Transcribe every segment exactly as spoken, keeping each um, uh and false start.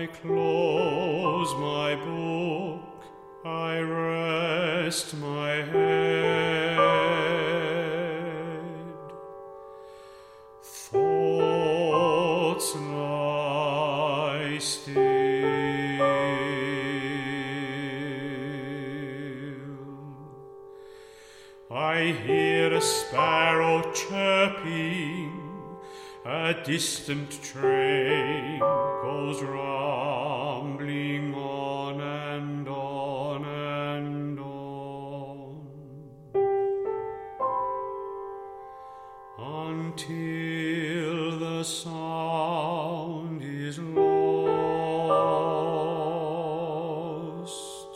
close my book, I rest my head. Thoughts lie still. I hear a sparrow chirping, a distant train goes rumbling on and on and on, until the sound is lost.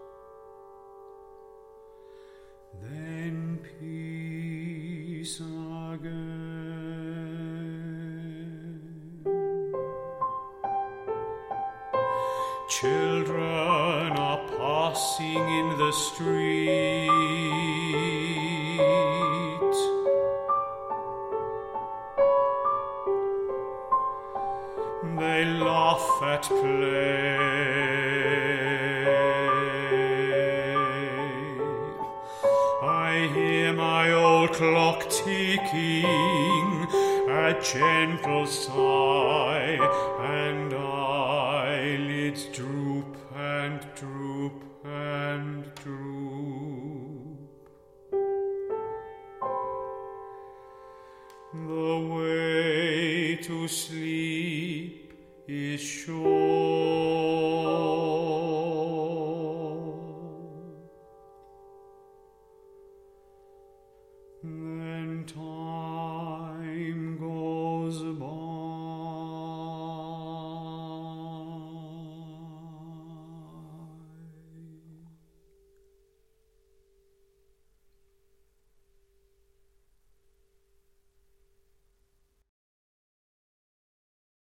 Then peace again. Children are passing in the street. They laugh at play. I hear my old clock ticking, a gentle sigh, and eyelids droop and droop and droop. The way to sleep is sure. Mm.